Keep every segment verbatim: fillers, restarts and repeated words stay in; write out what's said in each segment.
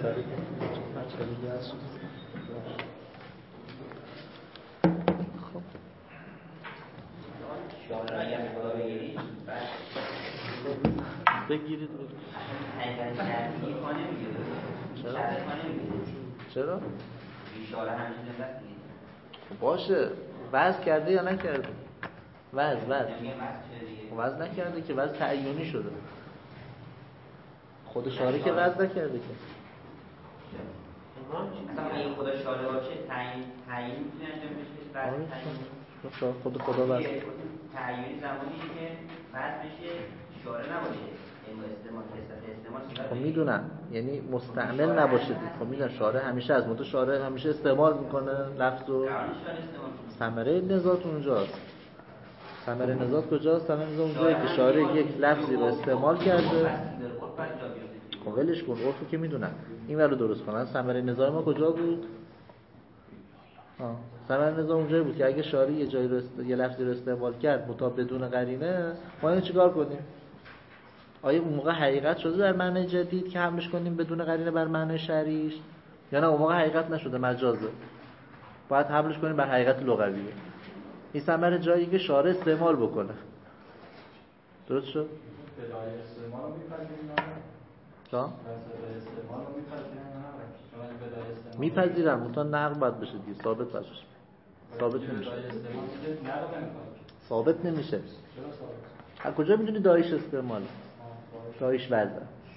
سری بچه دیگه از شد. خب شاره اگر میخواه بگیرید بگیرید حقیقت شرعی پا نمیگیره شرعی پا نمیگیره چرا؟ شاره همیشه نزد دیگه خب باشه وضع کرده یا نکرده؟ وضع وضع وضع نکرده که وضع تعیینی شده خود شاره که وضع نکرده که اصلا این خدا شاره باشه تعیین تعیین میتونه انجام بشه وضع تعیین خود خدا وضع تعیینی زمانی که وضع بشه شاره نباشه استعمال استعمال خب میدونم یعنی مستعمل نباشه خب میدونم شاره همیشه از مدت شاره همیشه استعمال میکنه لفظ و ثمره نزاعت اونجاست ثمره نزاعت کجاست؟ ثمره نزاعت اونجایی که شاره یک لفظی رو استعمال کرده خب ولش کن عرفو که میدونم این ور رو درست کنن ثمره نزاع ما کجا بود؟ آه ثمره نزاع اونجایی بود که اگه شاره یه جایی رو است... یه لفظی رو استعمال کرد مطابق بدون قرینه ما اینو چیکار کنیم؟ آیا اون موقع حقیقت شده در معنی جدید که حملش کنیم بدون قرینه بر معنی شرعیش یا نه اون موقع حقیقت نشده مجازه باید حملش کنیم بر حقیقت لغویه این ثمره جایی که شارع استعمال بکنه درست شد بدای استعمال رو میپذیریم تا بدای استعمال رو میپذیریم میپذیرم مطمئن نقل باید بشه دیگه ثابت باشه ثابت نمیشه ثابت نمیشه چرا ثابت از کجا میدونی دایش استعمال دایش وضع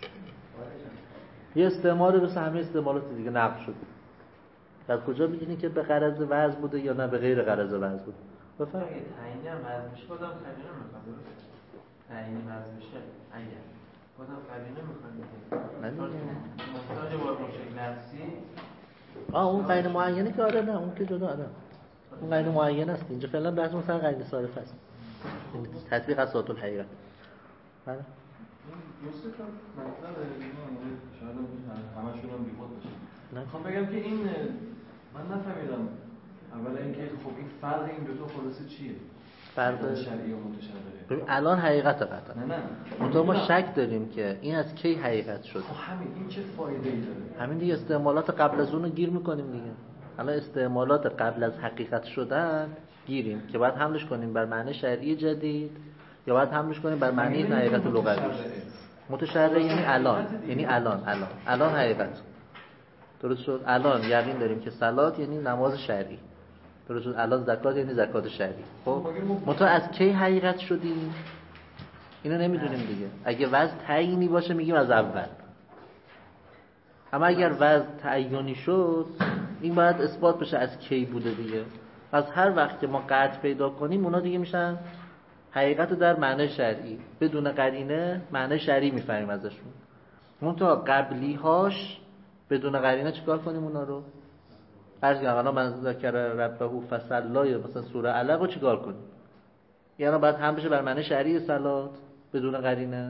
یه استعمال به همه استعمالات دیگه نقل شده از کجا میدونی که به غرض وضع بوده یا نه به غیر غرض وضع بوده بفرمایید اگه تعیینی هم وضع میشه بازم قرینه میخواد تعیینی وضع میشه اگر بازم قرینه میخواد دیگه محتاج با مشکل نفسی آه اون قرینه معینه که آره نه اون که جدا آره اون قرینه معینه است اینجا فعلا بحث مثلا قرینه صارفه است تطبیق اساس الحقیقه بله دوسته که مطلب اینا شاید همشون هم بیخود باشه میخوام بگم که این من نفهمیدم اولا اینکه خب این فرق این دو تا خلاصه چیه فرق شرعی و متشرعه ببین الان حقیقت قطعا نه نه منتها ما شک داریم که این از کی حقیقت شد خب همین این چه فایده ای داره همین دیگه استعمالات قبل از اون رو گیر میکنیم دیگه الان استعمالات قبل از حقیقت شدن گیریم که بعد حملش کنیم بر معنی شرعی جدید یا بعد حملش کنیم بر معنی حقیقت لغوی متشرع یعنی الان یعنی الان الان الان حقیقت درست شد الان یقین داریم که صلات یعنی نماز شرعی درست شد الان زکات یعنی زکات شرعی خب متأ از کی حقیقت شدیم اینو نمیدونیم دیگه اگه وضع تعیینی باشه میگیم از اول اما اگر وضع تعیینی شد این باید اثبات بشه از کی بوده دیگه از هر وقت که ما قطع پیدا کنیم اونا دیگه میشن حقیقت در معنی شرعی بدون قرینه معنی شرعی میفهمیم ازشون منتها قبلی هاش بدون قرینه چیکار کنیم اونا رو فرض کنیم الان من ذکر ربه فصلا یا مثلا سوره علق رو چیکار کنیم یعنی بعد هم بشه بر معنی شرعی صلات بدون قرینه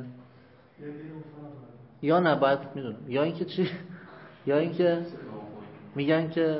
یا نه باید میدونم یا اینکه چی یا اینکه میگن که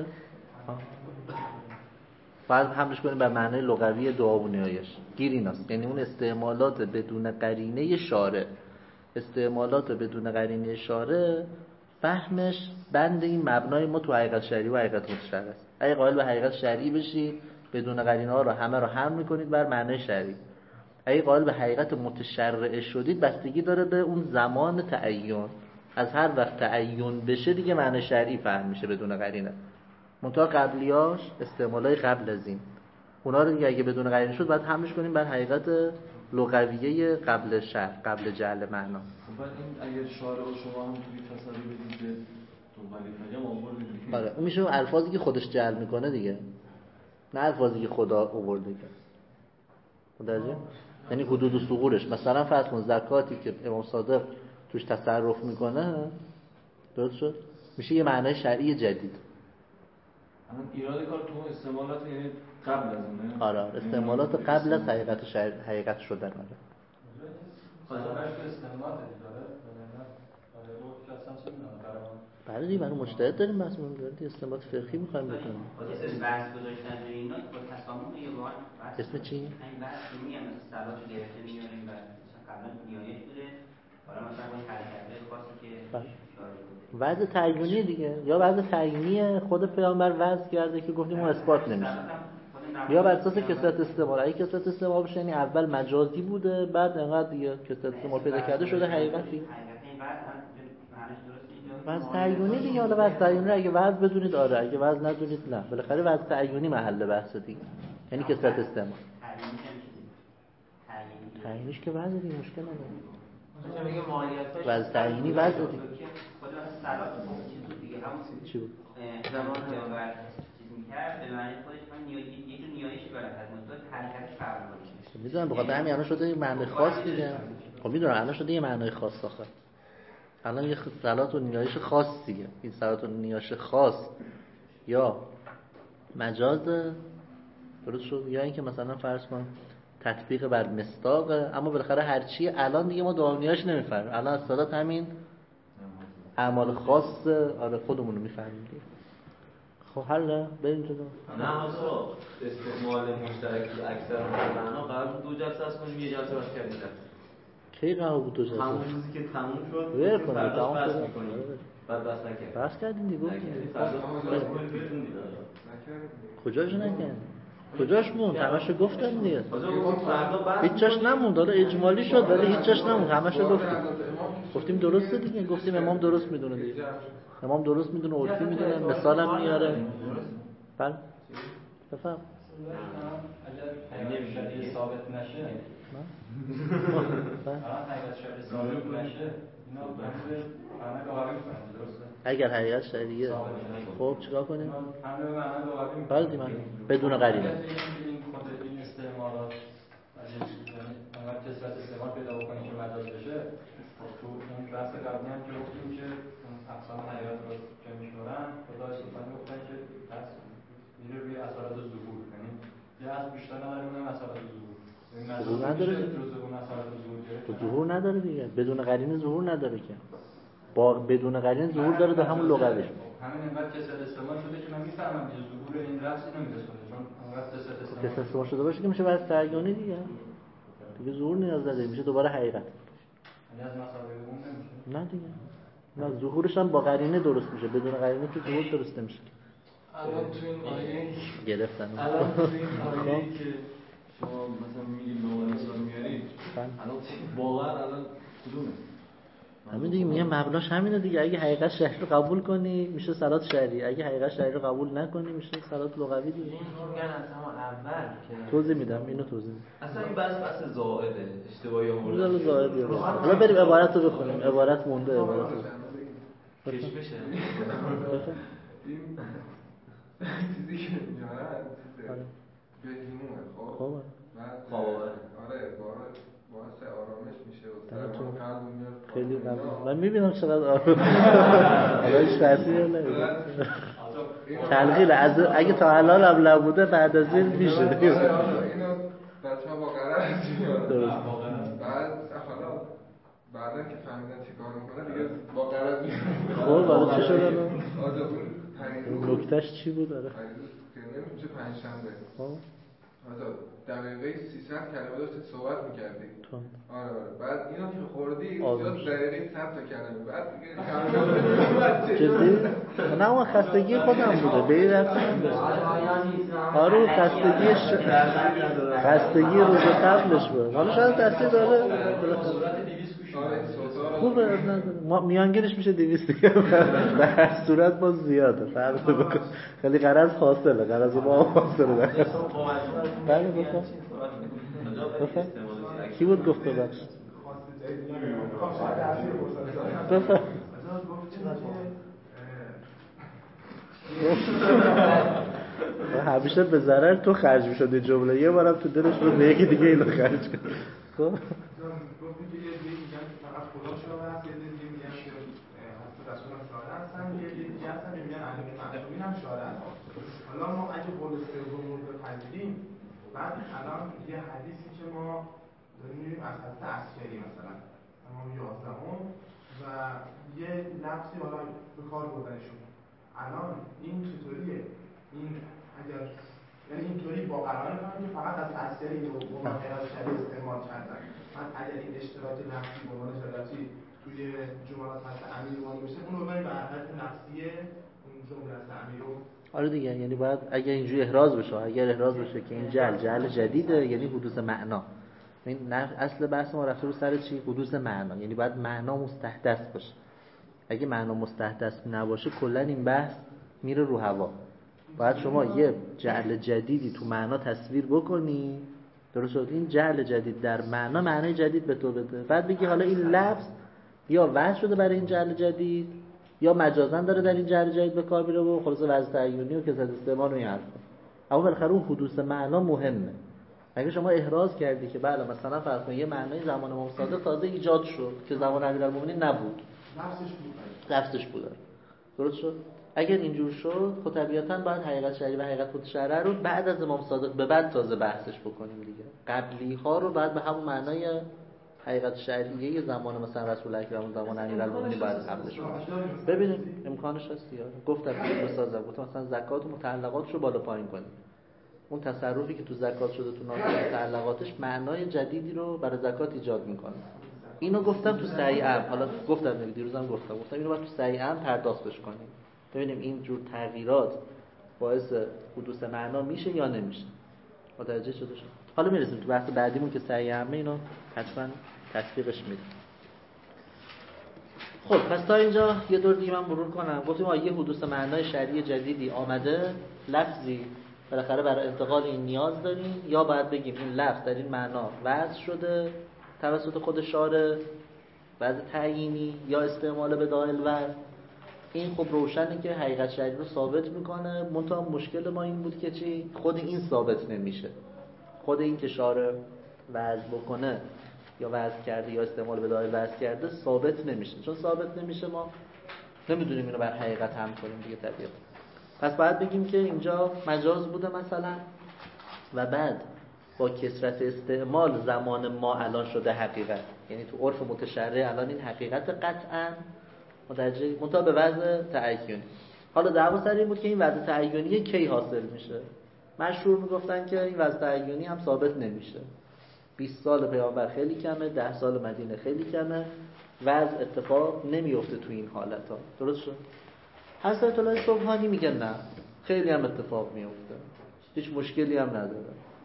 بعد حملش کنیم بر معنی لغوی دعا و نیایش گیر ایناست یعنی اون استعمالات بدون قرینه شارع استعمالات بدون قرینه شارع فهمش بند این مبنای ما تو حقیقت شرعی و حقیقت متشرع است اگه قائل به حقیقت شرعی بشید بدون قرینه ها رو همه رو حمل میکنید بر معنی شرعی اگه قائل به حقیقت متشرع شدید بستگی داره به اون زمان تعین از هر وقت تعین بشه دیگه معنی شرعی فهم میشه بدون قرینه منتها قبلیاش استعمالای قبل از این اونا رو دیگه اگه بدون قرینه شد باید حملش کنیم بر حقیقت لغویه قبل شرع قبل جعل معنا بعد این اگر شارع و شما هم توی تصویر بدید که تو ولی پیام آوردید آره اون میشه الفاظی که خودش جعل میکنه دیگه نه الفاظی که خدا آورده که متوجه یعنی حدود و ثغورش مثلا فرض کن زکاتی که امام صادق توش تصرف میکنه درست شد میشه یه معنای شرعی جدید الان ایراد کار تو استعمالات یعنی قبل از اونه آره استعمالات قبل از حقیقت شر... حقیقت شدن آره خاطرش استعمالات داره بله دیگه برای مجتهد داریم بحث می‌کنیم استنباط فقهی می‌خوایم بکنیم اسم بحث گذاشتن روی اینا با تسامح یه واحد اسم چی؟ این بحث که میگم مثلا صلات گرفته میاریم و مثلا قبلا نیایش بوده حالا مثلا با حرکت خاصی که وضع تعیینی دیگه، یا وضع تعیینی خود پیامبر وضع کرده که گفتیم اون اثبات نمیشه، یا بر اساس کثرت استعمال. اگه کثرت استعمال بشه یعنی اول مجازی بوده بعد انقدر دیگه کثرت استعمال پیدا کرده شده حقیقتی. وضع تعیینی دیگه. حالا وضع تعیینی اگه وضع بدونید آره، اگه وضع ندونید نه. بالاخره وضع تعیینی محل بحث دیگه، یعنی کثرت استعمال. تعیینیش که وضع دیگه مشکل نداره. وضع تعیینی وضع دیگه. چی بود؟ زمان پیامبر چیز می‌کرد به معنی خودش من نیازی یه جور نیایش داره از مدت حرکتش فرق می‌کنه. می‌دونم بخاطر همین الان شده یه معنی خاص دیگه. خب می‌دونم الان شده یه معنی خاص آخه. الان یه صلات و نیایش خاص دیگه. این صلات و نیایش خاص یا مجاز درست شد، یا اینکه مثلا فرض کن تطبیق بر مصداقه، اما بالاخره هر چی الان دیگه ما دائمیاش نمی‌فهمیم. الان از صلات همین اعمال خاص آره خودمون رو می‌فهمیم. خب حالا بریم جلو. نه اصلا استعمال مشترک اکثر معنا قرار بود دو جلسه است کنیم یه جلسه باش کردیم. کی قرار بود دو جلسه؟ همون روزی که تموم شد ور کنیم تمام بحث شد. می‌کنیم. بعد بحث نکردیم. بحث کردیم دیگه. کجاش نکردیم؟ کجاش موند؟ همشو گفتم دیگه. هیچ جاش نموند. حالا اجمالی شد ولی هیچ جاش نموند. همشو گفتیم. گفتیم درسته دیگه. گفتیم امام درست میدونه دیگه. امام درست میدونه، عرفی میدونه، مثالم میاره. بله. بفهم. اگر نمیشه ثابت نشه. نه. اگر شرط ثابت نشه، اینا همه همه لغوی می‌کنن درسته؟ اگر حقیقت شرعیه خب چیکار کنیم؟ همه معنی لغوی می‌کنن. بله دیگه بدون قرینه. این خود این استعمالات اگر کثرت استعمال پیدا بکنه که مجاز بشه، تو اون بحث قبلی هم که گفتیم که اقسام حیات رو که می‌شورن خدا سبحانه گفتن که بس میره روی اثرات ظهور، یعنی یه از بیشتر نداریم اون اثرات ظهور. ظهور نداره تو ظهور نداره دیگه. بدون قرینه ظهور نداره که. با بدون قرینه ظهور داره در همون لغویش. همین انقدر کثرت استعمال شده که من میفهمم که ظهور این لفظ نمیرسه، چون انقدر کثرت استعمال کثرت استعمال شده باشه که میشه واسه تعیینی دیگه. دیگه ظهور نیاز نداره، میشه دوباره حقیقت. یعنی از مسابقه اون نمیشه. نه دیگه. نه ظهورش هم با قرینه درست میشه، بدون قرینه که ظهور درست نمیشه. الان تو این آیه گرفتن. الان تو این آیه که شما مثلا میگید به عنوان مثال میارید، الان واقعا الان کدومه؟ همین دیگه میگم مبناش همینه دیگه. اگه حقیقت شرعی رو قبول کنی میشه صلات شرعی، اگه حقیقت شرعی رو قبول نکنی میشه صلات لغوی دیگه. این میگن اصلا اول که توضیح میدم، اینو توضیح میدم. اصلا این بحث بحث زائده، اشتباهی آورده. روزا زائدی رو. حالا بریم عبارت رو بخونیم. عبارت مونده عبارت رو. کشمشه. این چیزی که میارن بهینونه خب خب بعد آره باعث آرامش میشه و سرمان قلب میاد خیلی ممنون. من میبینم چقدر آرام حالا هیچ تاثیر نمیده. تلقیل از اگه تا الان هم نبوده بعد از این میشه. اینو بچه‌ها با قرار میاد. بعد حالا بعدا که فهمیدن چیکار میکنه دیگه با قرار میاد. خب حالا چی شد الان؟ آره اون نکتهش چی بود آره؟ که نمیشه پنج شنبه. خب مثلا دقیقه سیصد کلمه داشتید صحبت می‌کردید. آره آره. بعد اینو که خوردی زیاد دقیقه صد تا کلمه. بعد دیگه جدی؟ نه اون خستگی خودم بوده. به این رفت. آره خستگی خستگی روز قبلش بود. حالا شاید تاثیر داره. خوبه ما میانگینش میشه دویست دیگه. به هر صورت باز زیاده. فرق بکن. خیلی غرض حاصله. غرض ما حاصله. بله بفهم. بفهم. کی بود گفته بخش؟ بفهم. همیشه به ضرر تو خرج میشد جمله. یه بارم تو دلش رو به یکی دیگه اینو خرج کرد. خب حالا ما اگه قول سوم رو بپذیریم بعد الان یه حدیثی که ما داریم می‌بینیم از حضرت عسکری مثلا امام یازدهم و یه لفظی حالا به کار بردنشون الان این چطوریه؟ این اگر یعنی اینطوری با قرار کنم که فقط از عسکری رو به عنوان قرار شدید استعمال کردن من اگر این اشتراک لفظی به عنوان شدتی توی جملات هست امیر وارد بشه اون رو ببریم به حالت لفظیه اون جمله هست امیر رو. آره دیگه، یعنی باید اگر اینجوری احراز بشه، اگر احراز بشه که این جعل جعل جدیده یعنی حدوث معنا. این اصل بحث ما رفته رو سر چی؟ حدوث معنا، یعنی باید معنا مستحدث باشه. اگه معنا مستحدث نباشه کلا این بحث میره رو هوا. باید شما یه جعل جدیدی تو معنا تصویر بکنی، درست شد؟ این جعل جدید در معنا معنای جدید به تو بده، بعد بگی حالا این لفظ یا وضع شده برای این جعل جدید یا مجازاً داره در این جعل جدید به کار میره و خلاص وضع تعیینی و کسرت استعمال و این حرفا. اما بالاخره اون حدوث معنا مهمه. اگه شما احراز کردی که بله مثلا فرض کن یه معنای زمان امام صادق تازه ایجاد شد که زمان امیرالمومنین نبود، لفظش بود لفظش بود، درست شد؟ اگر اینجور شد خب طبیعتاً باید حقیقت شرعی و حقیقت متشرع رو بعد از امام صادق به بعد تازه بحثش بکنیم دیگه. قبلی ها رو بعد به همون معنای حقیقت شرعیه زمان مثلا رسول اکرم زمان امیرالمومنین باید قبلش کنیم. ببینیم امکانش هست یا گفتم بسازم، گفتم مثلا زکات و متعلقات رو بالا پایین کنیم. اون تصرفی که تو زکات شده تو ناظر متعلقاتش معنای جدیدی رو برای زکات ایجاد میکنه. اینو گفتم تو سعی عام، حالا گفتم دیروزم گفتم گفتم اینو باید تو سعی عام پرداختش کنیم. ببینیم این جور تغییرات باعث حدوث معنا میشه یا نمیشه. متوجه شده شد؟ حالا میرسیم تو بحث بعدیمون که سعی عامه، اینو حتما تطبیقش میدیم. خب پس تا اینجا یه دور دیگه من مرور کنم. گفتیم یه حدوث معنای شرعی جدیدی آمده، لفظی بالاخره برای انتقال این نیاز داریم، یا باید بگیم این لفظ در این معنا وضع شده توسط خود شارع وضع تعیینی یا استعمال به داخل وضع. این خب روشنه که حقیقت شرعی رو ثابت میکنه. منتها مشکل ما این بود که چی؟ خود این ثابت نمیشه. خود این که شارع وضع بکنه یا وضع کرده یا استعمال به داخل وضع کرده ثابت نمیشه. چون ثابت نمیشه ما نمیدونیم اینو بر حقیقت هم کنیم دیگه طبیعتا. پس باید بگیم که اینجا مجاز بوده مثلا و بعد با کثرت استعمال زمان ما الان شده حقیقت. یعنی تو عرف متشرع الان این حقیقت قطعاً متوجه منتها به وضع تعیینی. حالا دعوا سر این بود که این وضع تعیینی کی حاصل میشه. مشهور میگفتن که این وضع تعیینی هم ثابت نمیشه. بیست سال پیامبر خیلی کمه، ده سال مدینه خیلی کمه، وضع اتفاق نمیفته تو این حالت ها. درست شد؟ حضرت الله سبحانی میگه نه، خیلی هم اتفاق میفته، هیچ مشکلی هم نداره.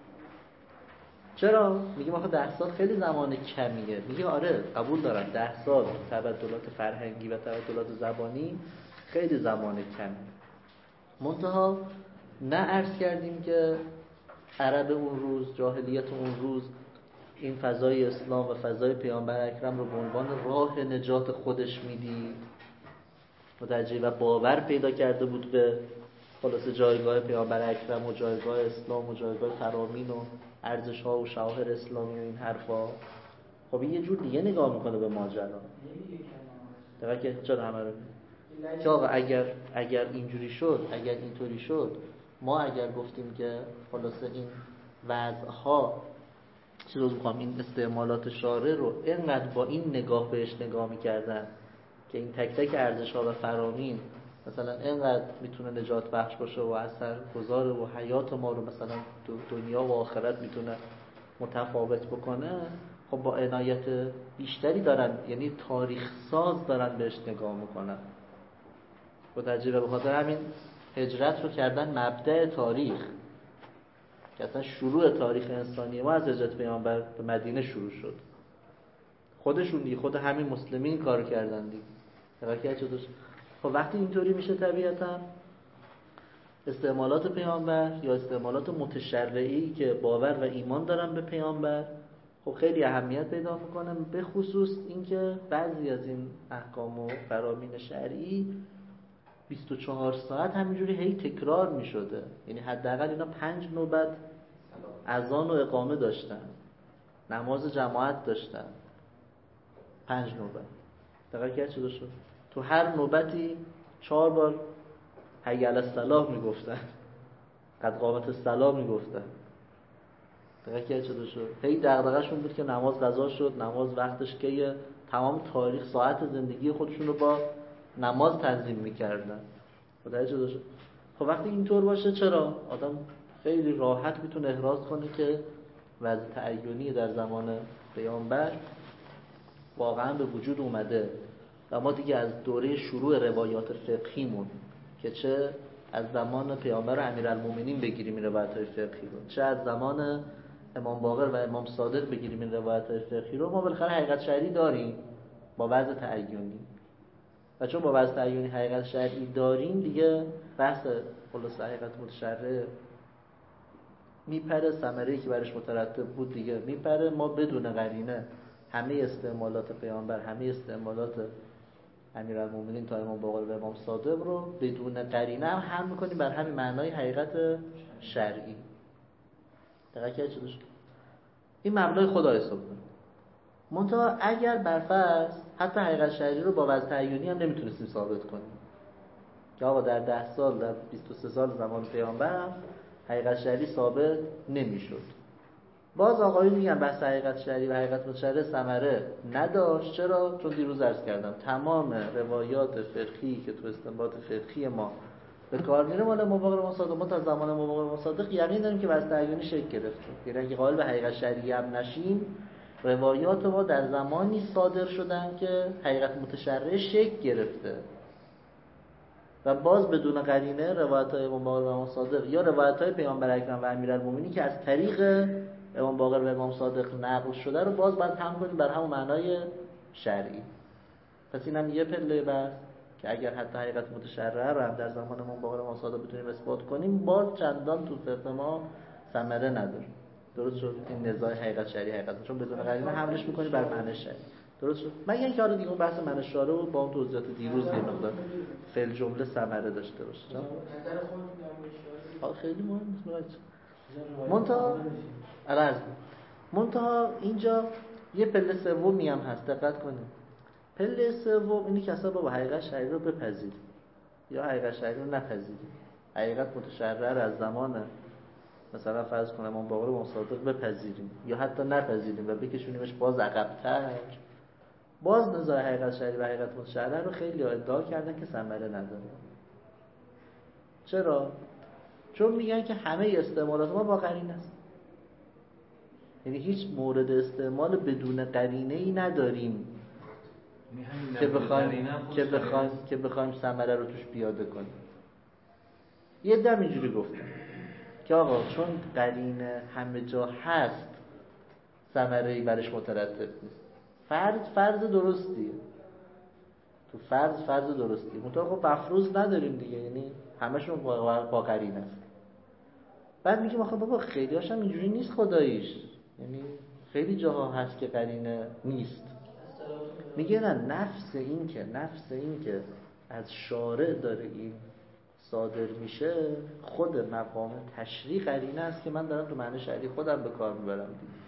چرا؟ میگه آخه ده سال خیلی زمان کمیه. میگه آره قبول دارم ده سال تبدلات فرهنگی و تبدلات زبانی خیلی زمان کمیه. منتها نه عرض کردیم که عرب اون روز، جاهلیت اون روز این فضای اسلام و فضای پیامبر اکرم رو به عنوان راه نجات خودش میدید متوجه و باور پیدا کرده بود به خلاص جایگاه پیامبر اکرم و جایگاه اسلام و جایگاه فرامین و ارزش ها و شعائر اسلامی و این حرفا. خب یه جور دیگه نگاه میکنه به ماجرا. دقیقا که چرا همه رو که آقا اگر اگر اینجوری شد، اگر اینطوری شد، ما اگر گفتیم که خلاصه این وضعها چیزو میخوام این استعمالات شارع رو اینقدر با این نگاه بهش نگاه میکردن که این تک تک ارزش ها و فرامین مثلا اینقدر میتونه نجات بخش باشه و اثر گذاره و حیات ما رو مثلا دنیا و آخرت میتونه متفاوت بکنه، خب با عنایت بیشتری دارن، یعنی تاریخ ساز دارن بهش نگاه میکنن. با تجربه به خاطر همین هجرت رو کردن مبدأ تاریخ، که اصلا شروع تاریخ انسانی ما از هجرت پیامبر به مدینه شروع شد. خودشون دیگه خود همین مسلمین کار کردن دیگه. دقیقاً چه دوست. خب وقتی اینطوری میشه طبیعتاً استعمالات پیامبر یا استعمالات متشرعی که باور و ایمان دارن به پیامبر خب خیلی اهمیت پیدا میکنه، به خصوص اینکه بعضی از این احکام و فرامین شرعی بیست و چهار ساعت همینجوری هی تکرار میشده. یعنی حداقل اینا پنج نوبت اذان و اقامه داشتن، نماز جماعت داشتن، پنج نوبت. دقیقاً چه شد؟ تو هر نوبتی چهار بار حی علی الصلاة میگفتن، قد قامت الصلاة میگفتن. دقیقاً چه شد؟ هی دغدغه‌شون بود که نماز قضا شد، نماز وقتش کیه. تمام تاریخ ساعت زندگی خودشون رو با نماز تنظیم میکردن. متوجه شد؟ خب وقتی اینطور باشه چرا آدم خیلی راحت میتونه احراز کنه که وضع تعیینی در زمان پیامبر واقعا به وجود اومده و ما دیگه از دوره شروع روایات فقهیمون که چه از زمان پیامبر و امیرالمومنین بگیریم این روایت‌های فقهی رو، چه از زمان امام باقر و امام صادق بگیریم این روایت‌های فقهی رو، ما بالاخره حقیقت شرعی داریم با وضع تعیینی. و چون با وضع تعیینی حقیقت شرعی داریم دیگه بحث خلاص حقیقت متشرع میپره، ثمره‌ای که برش مترتب بود دیگه میپره. ما بدون قرینه همه استعمالات پیامبر، همه استعمالات امیرالمومنین تا امام باقر و امام صادق رو بدون قرینه هم حمل می‌کنیم بر همین معنای حقیقت شرعی. دقیقاً چه شد؟ این مبلغ خدا حساب کنه. منتها اگر برفرض حتی حقیقت شرعی رو با وضع تعیینی هم نمیتونستیم ثابت کنیم که آقا در ده سال در بیست و سه سال زمان پیامبر هم حقیقت شرعی ثابت نمیشد، باز آقایون میگن بحث حقیقت شرعی و حقیقت متشرع ثمره نداشت. چرا؟ چون دیروز عرض کردم تمام روایات فقهی که تو استنباط فقهی ما به کار میره مال مباغر مصادق. ما تا زمان مباغر مصادق یقین داریم که وضع تعیینی شکل گرفت. یعنی اگه قائل به حقیقت شرعی هم نشیم، روایات ما در زمانی صادر شدن که حقیقت متشرع شکل گرفته و باز بدون قرینه روایت‌های امام باقر و امام صادق یا روایت‌های پیامبر اکرم و امیرالمومنین که از طریق امام باقر و امام صادق نقل شده رو باز باید هم کنیم بر همون معنای شرعی. پس اینم یه پله بس که اگر حتی حقیقت متشرع رو هم در زمان امام باقر و امام صادق بتونیم اثبات کنیم، باز چندان تو فقه ما ثمره نداره. درست شد؟ این نزاع حقیقت شرعی حقیقت، چون بدون قرینه حملش می‌کنی بر معنی شرعی. درست شد؟ مگر اینکه حالا دیگه اون بحث معنی شارع رو با اون توضیحات دیروز یه مقدار فعل جمله ثمره داشته باشه. نظر خودتون در مورد خیلی مهم نیست. منتها عرض منتها اینجا یه پله سومی هم هست، دقت کنید. پله سوم اینی که اصلا با حقیقت شرعی رو بپذیریم یا حقیقت شرعی رو نپذیریم. حقیقت متشرع رو از زمان مثلا فرض کنم امام باقر و امام صادق بپذیریم یا حتی نپذیریم و بکشونیمش باز عقب‌تر. باز نزاع حقیقت شرعی و حقیقت متشرع رو خیلی ادعا کردن که ثمره نداره. چرا؟ چون میگن که همه استعمالات ما با قرینه است. یعنی هیچ مورد استعمال بدون قرینه‌ای نداریم که بخوایم که بخوایم که بخوایم ثمره رو توش پیاده کنیم. یه دم اینجوری گفتم که آقا چون قرینه همه جا هست ثمره‌ای برش مترتب نیست. فرض فرض درستیه، تو فرض فرض درستیه، منتها خب مفروض نداریم دیگه، یعنی همشون با قرینه است. بعد میگیم آخه بابا خیلی هاشم اینجوری نیست خداییش، یعنی خیلی جاها هست که قرینه نیست. میگه نه، نفس این که نفس این که از شارع داره این صادر میشه خود مقام تشریع قرینه است که من دارم تو معنی شرعی خودم به کار میبرم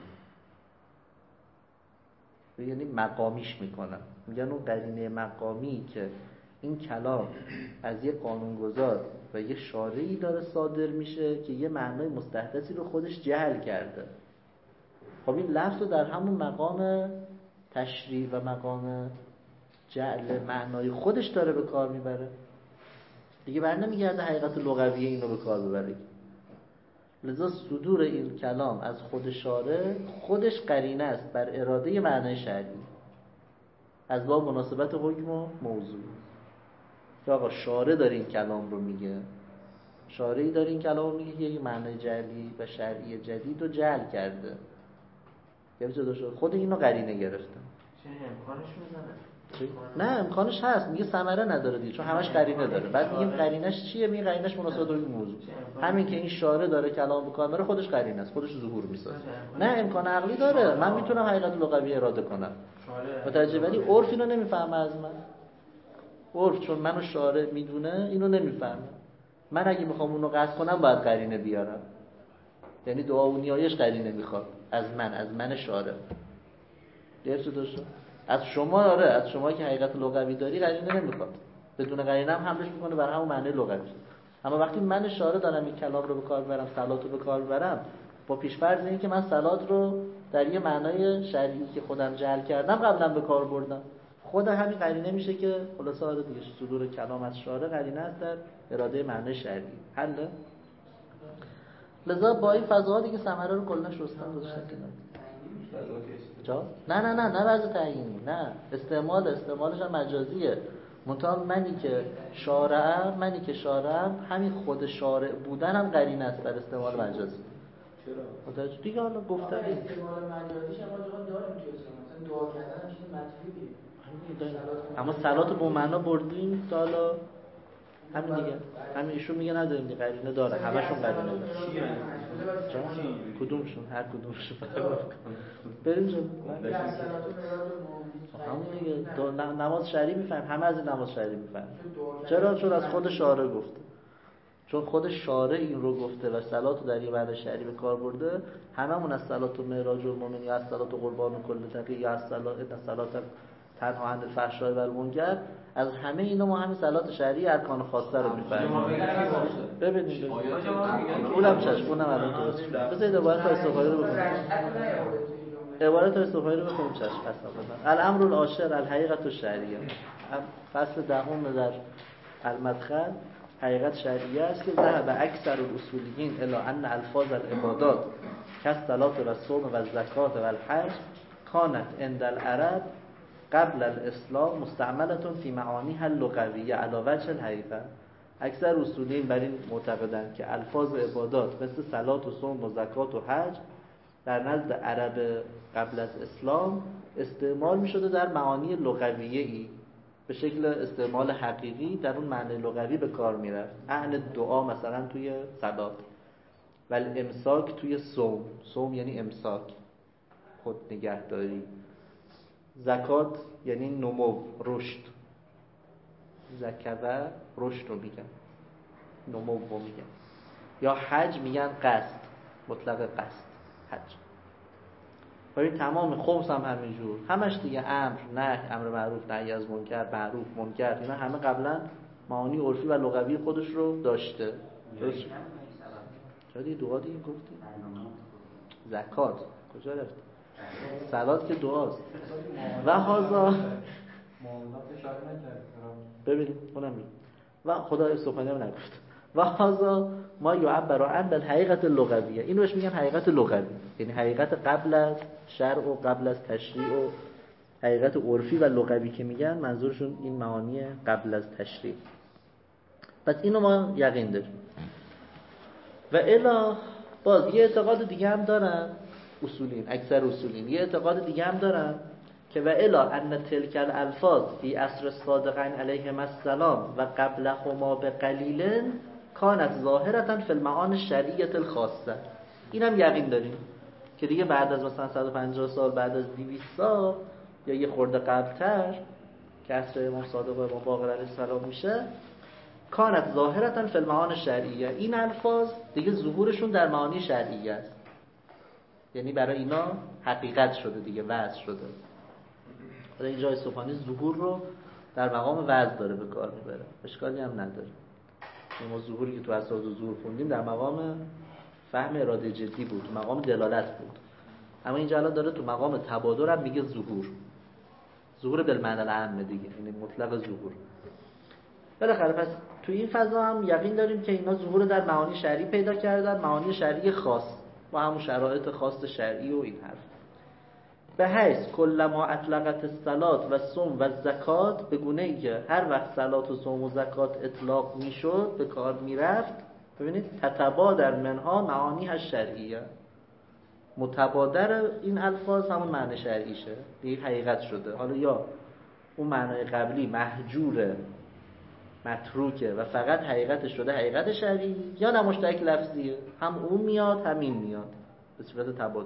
دیگه، یعنی مقامیش میکنم. میگن اون قرینه مقامی که این کلام از یه قانونگذار و یه شارعی داره صادر میشه که یه معنای مستحدثی رو خودش جعل کرده. خب این لفظ رو در همون مقام تشریع و مقام جعل معنای خودش داره به کار میبره دیگه، بر نمیگرده حقیقت لغویه اینو به کار ببره. لذا صدور این کلام از خود شارع خودش قرینه است بر اراده معنای شرعی از باب مناسبت حکم و موضوع. که آقا شارع داره این کلام رو میگه، شارعی داره این کلام رو میگه که یک معنای جعلی و شرعی جدید رو جعل کرده. خود اینو قرینه گرفته. چه امکانش میزنه؟ نه امکانش هست، میگه ثمره نداره دیگه چون همش قرینه داره. بعد میگیم قرینش چیه؟ میگه قرینش مناسبت با این موضوع. همین که این شارع داره کلام بکنه بره خودش قرینه است، خودش ظهور میسازه. نه امکان عقلی داره، من میتونم حقیقت لغوی اراده کنم متوجه، ولی عرف اینو نمیفهمه از من. عرف چون منو شارع میدونه اینو نمیفهمه. من اگه میخوام اونو قصد کنم باید قرینه بیارم، یعنی دعا و نیایش قرینه میخواد از من، از من شارع. درست داشت؟ از شما داره، از شما که حقیقت لغوی داری قرینه نمیخواد، بدون قرینه هم حملش میکنه بر همون معنی لغوی. اما وقتی من شارع دارم این کلام رو به کار ببرم، صلات رو به کار ببرم، با پیش‌فرض این که من صلات رو در یه معنای شرعی که خودم جعل کردم قبلا به کار بردم، خود همین قرینه میشه که خلاصه آره دیگه صدور کلام از شارع قرینه است در اراده معنی شرعی. حل. لذا با این فضاها دیگه ثمره رو کلا شستن گذاشتن کنار. جا؟ نه نه نه نه وضع تعیینی، نه استعمال استعمالش هم مجازیه. منتها منی که شارعم منی که شارعم همین خود شارع بودن هم قرینه است بر استعمال مجازی. چرا؟ متوجه دیگه حالا گفتم استعمال مجازیش هم ما داریم توی اسلام، مثلا دعا کردن چیز مطلوبیه. اما صلات به معنا بردیم تا حالا همین دیگه، همین ایشون میگه نداریم دیگه، قرینه داره، همشون قرینه داره. کدومشون؟ هر کدومشون بریم جلو. همون دیگه نماز شرعی میفهم، همه از این نماز شرعی میفهم. چرا؟ چون از خود شارع گفته، چون خود شارع این رو گفته و صلاتو در یه معنی شرعی به کار برده. هممون از صلات و معراج المؤمن یا از صلات و قربان کل تقی یا از صلات صلات تنها عن الفحشاء و المنکر، از همه اینا ما همین صلات شرعی ارکان خاصه رو میفهمیم. ببینید اونم چشم اونم الان درست شد. بذارید عبارت استفاده رو بکنیم. عبارت استفاده رو بکنیم چشم اصلا. الامر العاشر الحقیقت الشرعیه. فصل دهم در المدخل حقیقت شرعیه است که ذهب اکثر الاصولیین الی ان الفاظ العبادات کالصلاة و الصوم و الزکات و الحج کانت عند العرب قبل الاسلام مستعملتون فی معانیها اللغویه علی وجه الحقیقه. اکثر اصولیین بر این معتقدند که الفاظ عبادات مثل صلات و صوم و زکات و حج در نزد عرب قبل از اسلام استعمال می شده در معانی لغویه ای به شکل استعمال حقیقی در اون معنی لغوی به کار می رفت. اهل دعا مثلا توی صلات و الامساک توی صوم. صوم یعنی امساک، خود نگهداری. زکات یعنی نمو، رشد. زکوه رشد رو میگن، نمو رو میگن. یا حج میگن قصد، مطلق قصد حج. ببین تمام خمس هم همینجور، همش دیگه امر، نهی، امر معروف، نهی از منکر، معروف، منکر، اینا همه قبلا معانی عرفی و لغوی خودش رو داشته. درست؟ چرا دیگه دعا دیگه گفتی؟ زکات کجا رفت؟ صلات که دعاست. و هازا ببینید اونم میگه و خدا سبحانه هم نگفت و هازا ما یعبر عن الحقیقت اللغویه. اینو بهش میگن حقیقت لغوی، یعنی حقیقت قبل از شرع و قبل از تشریع و حقیقت عرفی و لغوی که میگن منظورشون این معانی قبل از تشریع. پس اینو ما یقین داریم. و الا باز یه اعتقاد دیگه هم دارن اصولین، اکثر اصولین یه اعتقاد دیگه هم دارن که و الا ان تلک الالفاظ فی عصر الصادقین علیهم السلام و قبلهما بقلیل کانت ظاهرة فی المعانی الشرعیة الخاصه. اینم یقین داریم که دیگه بعد از مثلا صد و پنجاه سال، بعد از دویست سال یا یه خورده قبلتر که عصر امام صادق و امام باقر علیه السلام میشه، کانت ظاهرة فی المعانی الشرعیه. این الفاظ دیگه ظهورشون در معانی شرعیه است، یعنی برای اینا حقیقت شده دیگه، وضع شده. حالا اینجا سبحانی ظهور رو در مقام وضع داره به کار میبره، اشکالی هم نداره. ما ظهوری که تو اساس ظهور خوندیم در مقام فهم اراده جدی بود، تو مقام دلالت بود. اما اینجا الان داره تو مقام تبادر هم میگه ظهور. ظهور بالمعنی العام دیگه، یعنی مطلق ظهور. بالاخره پس تو این فضا هم یقین داریم که اینا ظهور در معانی شرعی پیدا کردن، معانی شرعی خاص با همون شرایط خاص شرعی و این حرف. به حیث کلما اطلقت الصلات و صوم و زکات، به گونه ای که هر وقت صلات و صوم و زکات اطلاق میشد، به کار میرفت، ببینید تتبادر منها معانی الشرعیه، متبادر این الفاظ همون معنی شرعیشه دیگه، حقیقت شده. حالا یا اون معنی قبلی محجوره، متروکه و فقط حقیقت شده حقیقت شرعی، یا نه مشترک لفظیه، هم اون میاد همین میاد به صورت تبادل.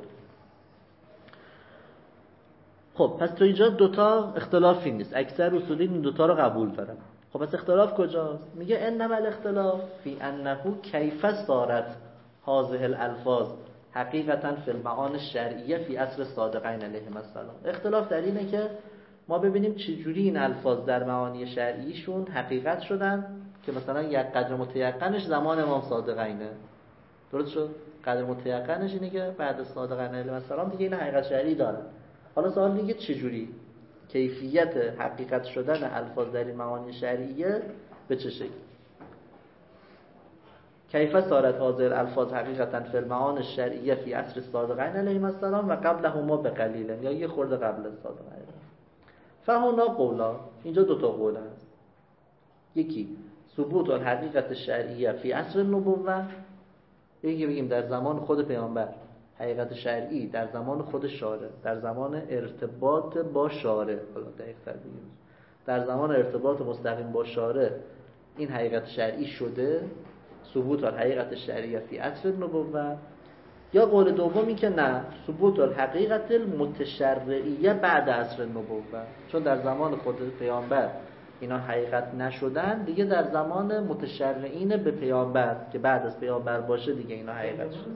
خب پس تو اینجا دوتا اختلافی نیست، اکثر اصولین این دوتا رو قبول دارن. خب پس اختلاف کجاست؟ میگه انما الاختلاف فی انه کیف صارت هذه الالفاظ حقیقتا فی المعانی الشرعیه فی عصر الصادقین علیهم السلام. اختلاف در اینه که ما ببینیم چجوری این الفاظ در معانی شرعیشون حقیقت شدن که مثلا یک قدر متیقنش زمان امام صادقینه. درست شد؟ قدر متیقنش اینه که بعد از صادقین علیهم السلام دیگه این حقیقت شرعی داره. حالا سوال دیگه چجوری؟ کیفیت حقیقت شدن الفاظ در این معانی شرعیه به چه شکل؟ کیف صارت هذه الالفاظ حقیقتا فی المعانی الشرعیه فی عصر الصادقین علیهم السلام و قبلهما بقلیل، یا یه خورده قبل از صادقین. فهنا قولا، اینجا دو تا قول هست. یکی ثبوت الحقیقت الشرعیه فی عصر النبوه، یکی بگیم در زمان خود پیامبر حقیقت شرعی در زمان خود شارع، در زمان ارتباط با شارع، حالا دقیق‌تر بگیم در زمان ارتباط مستقیم با شارع این حقیقت شرعی شده، ثبوت الحقیقت شرعیه فی عصر النبوه. یا قول دومی که نه، ثبوت الحقیقت المتشرعیه بعد عصر النبوه، چون در زمان خود پیامبر اینا حقیقت نشدن، دیگه در زمان متشرعین به پیامبر که بعد از پیامبر باشه دیگه اینا حقیقت شد.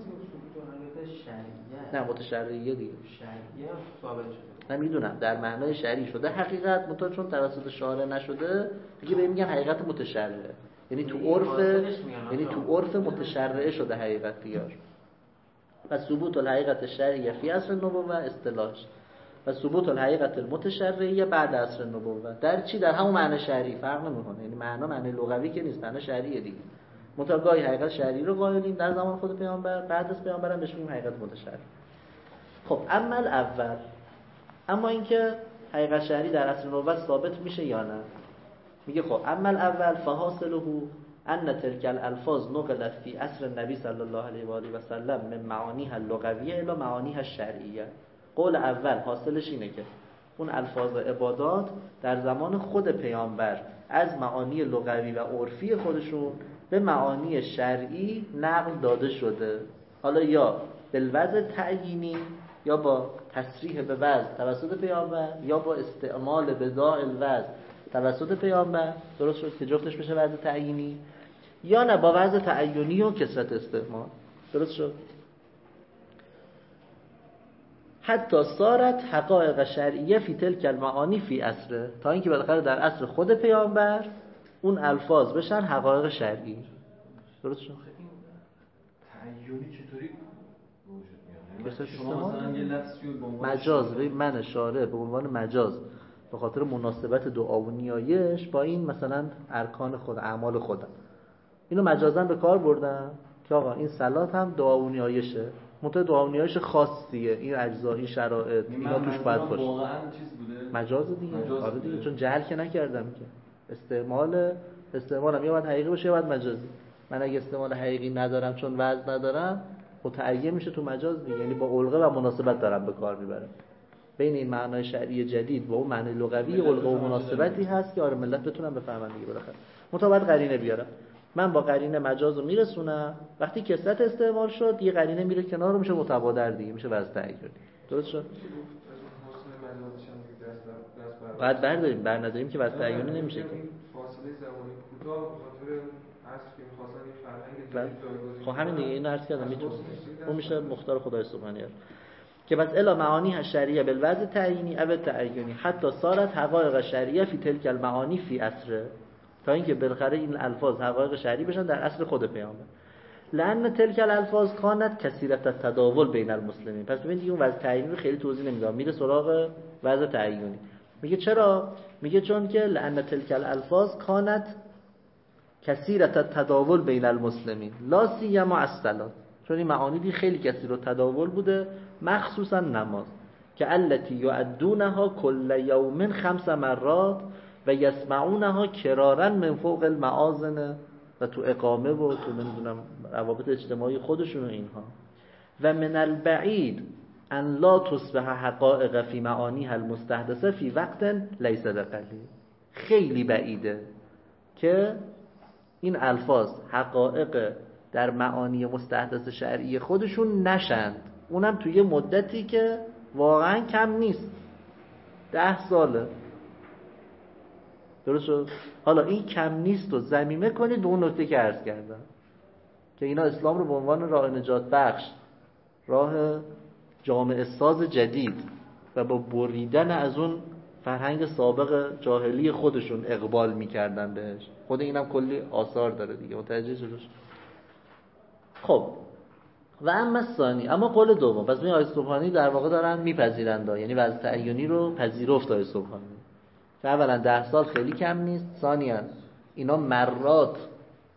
نه متشرعیه دیگه شرعیه ثابت شده. نه میدونم در معنای شرعی شده حقیقت، منتها چون توسط شارع نشده دیگه به میگن حقیقت متشرعه، یعنی تو عرف یعنی تو عرف متشرعه شده حقیقت دیگه. و ثبوت الحقیقت الشرعیه فی عصر النبوه اصطلاحش، و ثبوت الحقیقت المتشرعیه بعد عصر النبوه. در چی؟ در همون معنی شرعی، فرق نمیکنه، یعنی معنا معنی لغوی که نیست، معنی شرعیه دیگه. متأگای حقیقت شرعی رو قائلیم در زمان خود پیامبر، بعد از پیامبر هم بهش میگیم حقیقت متشرعی. خب اما اول، اما اینکه حقیقت شرعی در عصر نبوت ثابت میشه یا نه، میگه خب اما اول فحاصله ان تلك الالفاظ نقلت فی عصر النبی صلی الله علیه و آله و سلم من معانیها اللغویه الی معانیها الشرعیه. قول اول حاصلش اینه که اون الفاظ عبادات در زمان خود پیامبر از معانی لغوی و عرفی خودشون به معانی شرعی نقل داده شده، حالا یا بالوضع تعیینی یا با تصریح به وضع توسط پیامبر، یا با استعمال بداع الوضع توسط پیامبر، درست شد که جفتش بشه وضع تعیینی، یا نه با وضع تعیینی و کثرت استعمال، درست شد. حتی صارت حقایق شرعیه فی تلک المعانی فی عصره، تا اینکه بالاخره در عصر خود پیامبر اون الفاظ بشن حقایق شرعی، درست شد. تعیینی چطوری وجود میاد؟ شما مثلا یه لفظی رو به عنوان مجاز، من اشاره به عنوان مجاز به خاطر مناسبت دعا و نیایش با این مثلا ارکان خود، اعمال خودم، اینو مجازاً به کار بردم که آقا این صلات هم دعا و نیایشه، منتها دعا و نیایش خاصیه، این اجزا، این شرایط اینا توش باید باشه. واقعاً چیز بوده مجاز دیگه، آره دیگه، چون جهل که نکردم که استعمال استعمالم یا باید حقیقی باشه یا باید مجازی. من اگه استعمال حقیقی ندارم چون وزن ندارم، متعین میشه تو مجاز دیگه، یعنی با علقه و مناسبت دارم به کار میبرم. بین این معنای شرعی جدید و اون معنی لغوی علقه و مناسبتی هست که آره ملت بتونن بفهمن دیگه. بالاخره مطابقت قرینه بیارم، من با قرینه مجاز رو میرسونم، وقتی کثرت استعمال شد یه قرینه میره کنار رو میشه متبادر دیگه، میشه وضع تعیینی. درست شد؟ بعد برداریم، بر نداریم که وضع تعیینی نمیشه که. فاصله زمانی کوتاه به خاطر عصر که می‌خواستن این فرهنگ جدید جایگزین. خب همین دیگه، اینو عرض کردم میتونه اون میشه مختار خدای سبحانه که بس الا معانی الشرعیه بالوضع تعیینی او تعیینی حتی صارت حقایق شرعیه فی تلک المعانی فی عصره، تا اینکه بالاخره این الفاظ حقایق شرعی بشن در عصر خود پیامبر. لأن تلک الالفاظ کانت کثیرة التداول بین المسلمین. پس ببین دیگه اون وضع تعیینی رو خیلی توضیح نمیدم، میره سراغ وضع تعیینی. میگه چرا؟ میگه چون که لأن تلک الالفاظ کانت کثیرة التداول بین المسلمین لا سیما الصلاة، چون این معانی دی خیلی کثیر التداول بوده، مخصوصا نماز که التی یعدونها کل یوم خمس مرات و یسمعونها کرارا من فوق المعازن، و تو اقامه و تو نمیدونم روابط اجتماعی خودشون و اینها. و من البعید ان لا تصبح حقائق فی معانیها المستحدثه فی وقت لیس بقلیل، خیلی بعیده که این الفاظ حقایق در معانی مستحدث شرعی خودشون نشند، اونم توی یه مدتی که واقعا کم نیست، ده ساله. درست شد؟ حالا این کم نیست و ضمیمه کنید به اون نکته که عرض کردم که اینا اسلام رو به عنوان راه نجات بخش، راه جامعه ساز جدید و با بریدن از اون فرهنگ سابق جاهلی خودشون اقبال میکردن بهش. خود اینم کلی آثار داره دیگه، متوجه شدوش؟ خب و اما ثانی، اما قول دوم، پس این آیه سبحانی در واقع دارن میپذیرند، یعنی وضع تعیینی رو پذیرفت آیه سبحانی که اولا ده سال خیلی کم نیست، ثانیا اینا مرات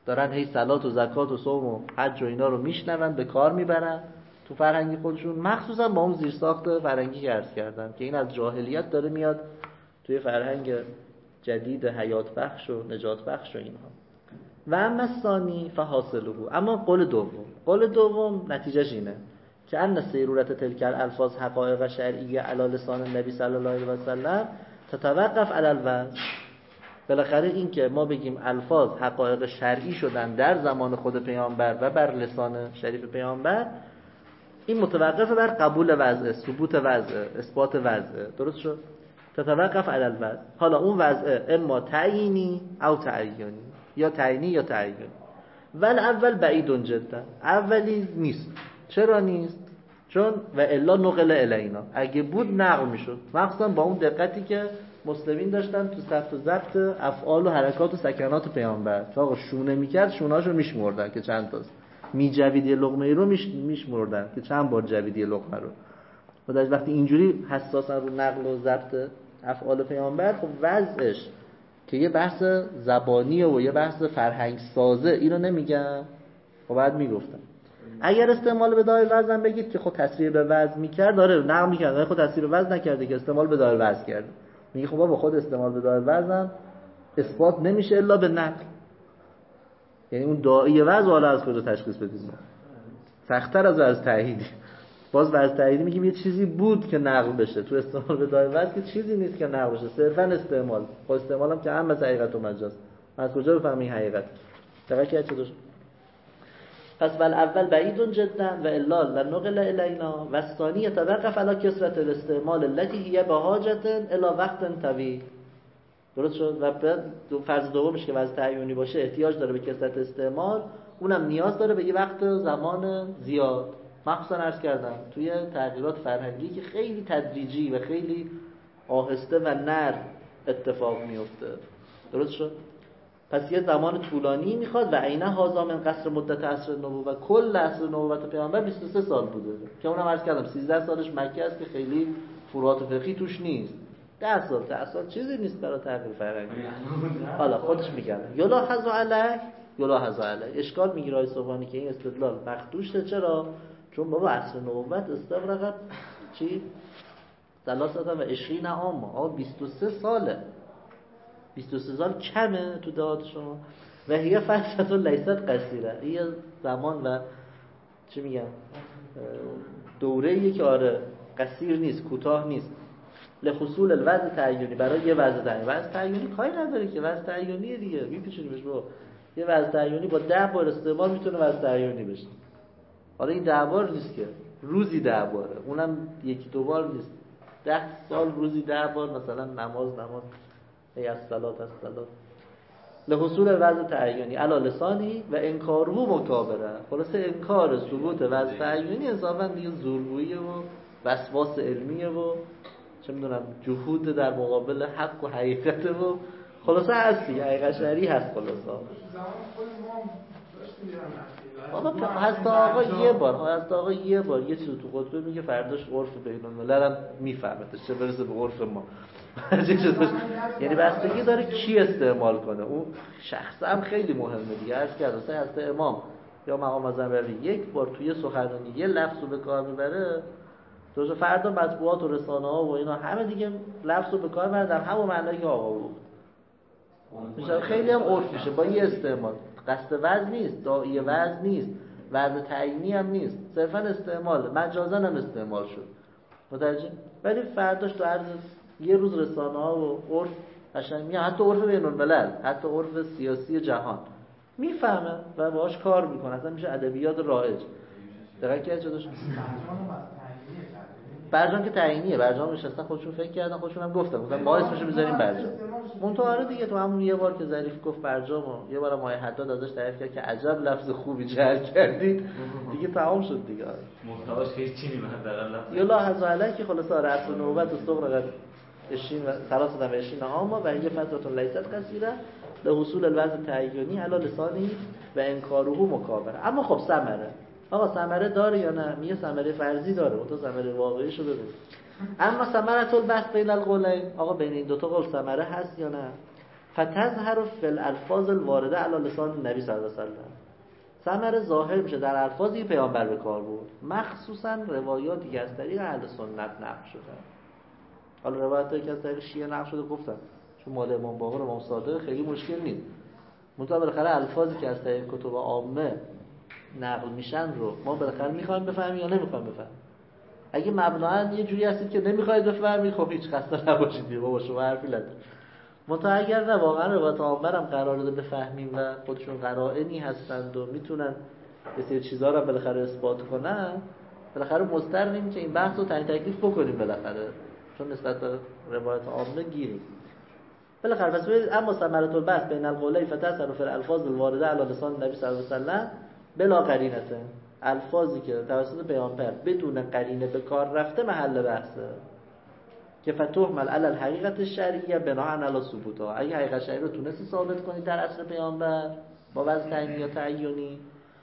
دارن هی صلات و زکات و صوم و حج و اینا رو میشنون، به کار میبرن تو فرهنگ خودشون، مخصوصا با اون زیرساخت فرهنگی که عرض کردم که این از جاهلیت داره میاد توی فرهنگ جدید حیات بخش و نجات بخش و اینها. و اما ثانی فحاصله، اما قول دوم، قول دوم نتیجهش اینه که ان سیرورت تلک الالفاظ حقایق شرعیه علی لسان النبی صلی الله علیه و سلم تتوقف علی الوضع. بالاخره این که ما بگیم الفاظ حقایق شرعی شدن در زمان خود پیامبر و بر لسان شریف پیامبر، این متوقف بر قبول وضع، ثبوت وضع، اثبات وضع. درست شد؟ تتوقف علی الوضع. حالا اون وضع اما تعیینی او تعیینی، یا تعیینی یا تعیینی. ول اول بعید جدا، اولی نیست. چرا نیست؟ چون و الا نقل الینا، اگه بود نقل میشد، مخصوصا با اون دقتی که مسلمین داشتن تو ثبت و ضبط افعال و حرکات و سکنات پیامبر. تا آقا شونه میکرد شوناشو میشمردن که چند تاست، میجویدی لقمه رو میش میشمردن که چند بار جویدی لقمه رو. و در وقتی اینجوری حساسن رو نقل و ضبط افعال پیامبر، خب وضعش که یه بحث زبانیه و یه بحث فرهنگ سازه، اینو نمیگن، خب بعد میگفتن. اگر استعمال به دایره وزن بگید که خود تصریح به وزن میکرد، داره نقل میکرد، ولی خود تصریح به وزن نکرده که استعمال به دایره وزن کرد. میگه خب با خود استعمال به دایره وزن اثبات نمیشه الا به نقل. یعنی اون داعی وزن حالا از کجا تشخیص بدید؟ سخت‌تر از از تاییدی. باز از تاییدی میگیم یه چیزی بود که نقل بشه، تو استعمال به دایره وزن که چیزی نیست که نقل بشه، صرفا استعمال. خب استعمال هم که هم از حقیقت و مجاز. از کجا بفهمی حقیقت؟ دقیقاً که چطور؟ پس ول اول بعید جدا و الا لنقل الینا و الثانی يتوقف على کثرت الاستعمال التي هي بحاجه الى وقت طویل. درست شد؟ و دو فرض دومش که وضع تعیینی باشه احتیاج داره به کثرت استعمال، اونم نیاز داره به یه وقت زمان زیاد. مخصوصا عرض کردم توی تغییرات فرهنگی که خیلی تدریجی و خیلی آهسته و نرم اتفاق میفته. درست شد؟ پس یه زمان طولانی میخواد و عینه هازا من قصر مدت عصر نبوت، کل عصر نبوت پیامبر بیست و سه سال بوده که اونم عرض کردم سیزده سالش مکه است که خیلی فروعات فقهی توش نیست. ده سال ده سال چیزی نیست برای تغییر فرهنگی. حالا خودش میگه یلاحظ علیه یلاحظ علیه اشکال میگیره آقای صبحانی که این استدلال مخدوشه. چرا؟ چون بابا عصر نبوت استغرق چی؟ ثلاثه و عشرین عام، آقا بیست و سه ساله. بیست و سه سال کمه تو دعات شما. و هیه فترة لیست قصیره، این زمان و چی میگم دوره‌ایه که آره قصیر نیست، کوتاه نیست. لحصول الوضع تعیینی، برای یه وضع تعیینی. وضع تعیینی کاری نداره که وضع تعیینیه دیگه، میپیچونیمش با یه وضع تعیینی با ده بار استعمال میتونه وضع تعیینی بشه. حالا این ده بار نیست که روزی ده باره، اونم یکی دو بار نیست، ده سال روزی ده بار مثلا نماز نماز ای از صلات از صلات لحصول وضع تعیینی علی لسانی و انکاره مکابره. خلاصه انکار ثبوت وضع تعیینی انصافا دیگه زورگویی و وسواس علمیه و چه میدونم جهود در مقابل حق و حقیقت و خلاصه هستی حقیقت شرعی هست. خلاصه بابا هست آقا یه بار هست آقا یه بار یه چیز تو خطبه میگه فرداش عرف بین الملل هم میفهمتش، چه برسه به عرف ما. یعنی بستگی داره کی استعمال کنه، اون شخص هم خیلی مهمه دیگه. عرض کردم مثلا حضرت امام یا مقام اعظم ربی یک بار توی سخنرانی یه لفظ رو به کار میبره، تو فردا مطبوعات و رسانه ها و اینا همه دیگه لفظ رو به کار میبرن همون معنایی که آقا گفت. میشه خیلی هم عرف میشه با یه استعمال. قصد وزن نیست، داعی وزن نیست، وزن تعیینی هم نیست، صرفا استعمال، مجازا هم استعمال شد. متوجه؟ ولی فرداش تو عرض یه روز رسانه ها و عرف قشنگ میگن، حتی عرف بین الملل، حتی عرف سیاسی جهان میفهمه و باهاش کار میکنه، اصلا میشه ادبیات رایج. دقیقاً که چه داشت برجام که تعیینیه، برجام نشستن خودشون فکر کردن، خودشون هم گفتن گفتن ما اسمشو میذاریم برجام. منتها دیگه تو همون یه بار که ظریف گفت برجامو، یه بار ماه حداد ازش تعریف کرد که عجب لفظ خوبی جعل کردید، دیگه تمام شد دیگه. محتواش خیلی چینی من در لفظ یلا حذو علیه خلاص رأس نوبت و صغر عشرین و ثلاثه و عشرین عام و هي فترة لیست قصیره لحصول الوضع تعیینی علی لسانی و انکاره مکابره. اما خب ثمره، آقا ثمره داره یا نه؟ میگه ثمره فرضی داره، اون تو ثمره واقعیشو ببین. اما ثمره البحث بین القولین، آقا بین این دو تا قول ثمره هست یا نه؟ فتظهر فی الالفاظ الوارده علی لسان النبی صلی الله علیه و سلم. ثمره ظاهر میشه در الفاظی که پیامبر به کار برد، مخصوصا روایاتی که از طریق اهل سنت نقل شده. حالا روایاتی که از طریق شیعه نقل شده گفتم چون مال امام باقر و امام صادق خیلی مشکل نیست، منتها بالاخره الفاظی که از طریق کتب عامه نقل میشن رو ما بالاخره میخوایم بفهمیم یا نمیخوایم بفهمیم. اگه مبناً یه جوری هستید که نمیخواید بفهمید خب هیچ خسته نباشید، بابا شما حرفی نداره. منتها اگر نه واقعا روایت عامه هم قراره بفهمیم و خودشون قرائنی هستند و میتونن یه سری چیزا رو بالاخره اثبات کنن، بالاخره مضطریم که این بحث رو تعیین تکلیف بکنیم بالاخره، چون نسبت به روایت عامه گیریم بالاخره. پس ببینید اما ثمرة البحث بین القولین فتظهر فی الالفاظ الوارده علی لسان النبی صلی الله علیه و سلم بلا قرینه. الفاظی که توسط پیامبر بدون قرینه به کار رفته محل بحثه که فتحمل علی الحقیقت الشرعیه بناء علی ثبوتها. اگه حقیقت شرعی رو تونستی ثابت کنی در عصر پیامبر با وضع تعیینی یا تعیینی،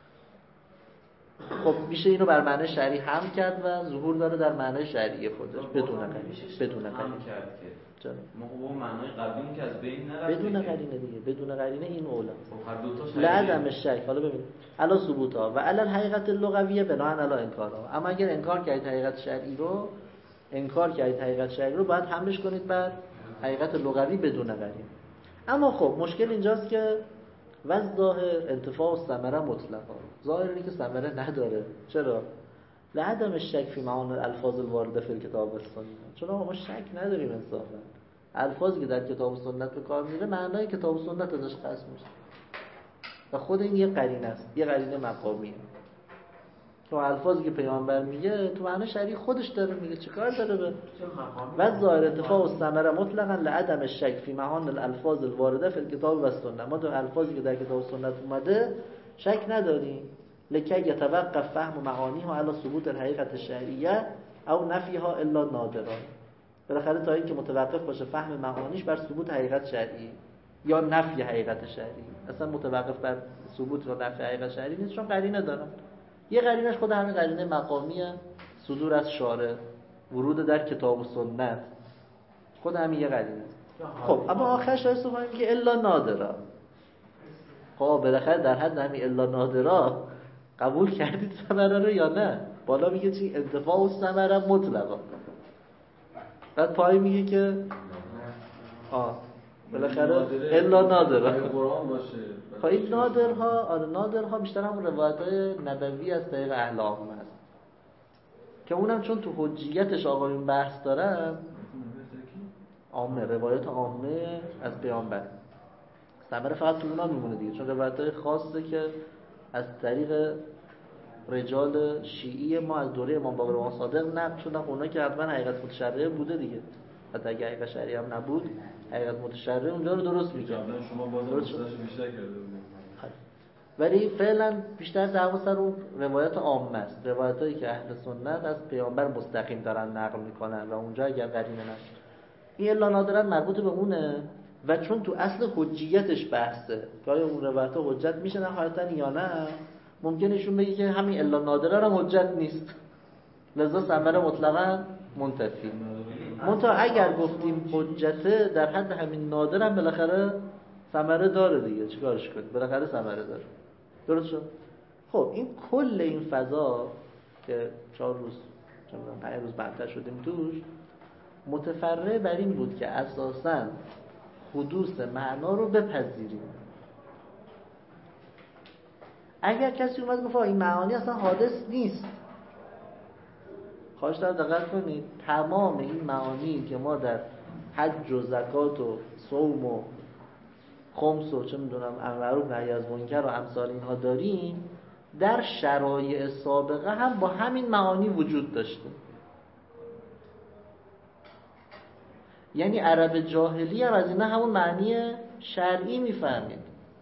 خب میشه اینو بر معنی شرعی هم کرد و ظهور داره در معنی شرعی خودش بدون قرینه. بدون قرینه کرد که ما اون معنای قبلی که از بین نرفت بدون قرینه دیگه، بدون قرینه این اولا هر دو تا لعدم شک. حالا ببین علی ثبوتها و علی الحقیقت اللغویه بناء علی انکارها. اما اگر انکار کردید حقیقت شرعی رو انکار کردید حقیقت شرعی رو باید حملش کنید بر حقیقت لغوی بدون قرینه. اما خب مشکل اینجاست که وز ظاهر انتفاع و ثمره مطلقا، ظاهر اینه که ثمره نداره. چرا؟ لعدم شک فی معانی الفاظ الوارده فی الکتاب و سنت. چون ما شک نداریم انصافا الفاظی که در کتاب و سنت به کار میره معنای کتاب و سنت ازش قصد میشه و خود این یه قرینه است، یه قرینه مقامیه. تو الفاظی که پیامبر میگه تو معنی شرعی خودش داره میگه، چیکار داره به و ظاهر اتفاق و ثمره مطلقاً لعدم الشک فی معانی الالفاظ الوارده فی الکتاب و سنت. ما تو الفاظی که در کتاب و سنت اومده شک نداریم، لکه یتوقف فهم معانیها علی ثبوت الحقیقت الشرعیه او نفیها الا نادرا. بالاخره تا اینکه متوقف باشه فهم معانیش بر ثبوت حقیقت شرعی یا نفی حقیقت شرعی، اصلا متوقف بر ثبوت و نفی حقیقت شرعی نیست، چون قرینه دارن. یه قرینش خود همین قرینه مقامیه، صدور از شارع، ورود در کتاب و سنت، خود همین یه قرینه. خب اما آخرش داره صحبت میگه که الا نادرا. خب بالاخره در حد همین الا نادرا قبول کردید ثمره رو یا نه؟ بالا میگه چی؟ انتفاع و ثمره مطلقا. بعد پای میگه که آه بالاخره الا نادرا. قرآن باشه. خب این نادرها، آره نادرها بیشتر هم روایت‌های نبوی از طریق اهل عامه است که اونم چون تو حجیتش آقایون بحث دارن، عامه روایت عامه از پیامبر ثمره فقط تو اونا میمونه دیگه، چون روایت‌های خاصه که از طریق رجال شیعی ما از دوره امام باقر و امام صادق نقل شدن، اونا که حتما حقیقت متشرعه بوده دیگه. حتی اگه حقیقت شرعی هم نبود حقیقت متشرعه اونجا رو درست می‌کنه. شما بازم بیشتر کرده بودید. ولی فعلا بیشتر دعوا سر اون روایات عامه است، روایتایی که اهل سنت از پیامبر مستقیم دارن نقل میکنن و اونجا اگر قرینه نشه این الا نادرا مربوط به اونه و چون تو اصل حجیتش بحثه که آیا اون روایت‌ها حجت میشه نهایتاً یا نه، ممکنه ایشون بگه که همین الا نادرا هم حجت نیست، لذا ثمره مطلقاً منتفی. منتها اگر گفتیم حجته در حد همین نادر هم بالاخره ثمره داره دیگه، چیکارش کنید؟ بالاخره ثمره داره. درست شد؟ خب این کل این فضا که چهار روز چندان پنج روز بعدتر شدیم توش متفرع بر این بود که اساساً حدوث معنا رو بپذیریم. اگر کسی اومد گفت این معانی اصلا حادث نیست، خواهش دارم دقت کنید تمام این معانی که ما در حج و زکات و صوم و خمس و چه میدونم امر معروف نهی از منکر و امثال اینها داریم، در شرایع سابقه هم با همین معانی وجود داشته. یعنی عرب جاهلی هم از اینا همون معنی شرعی میفهمید،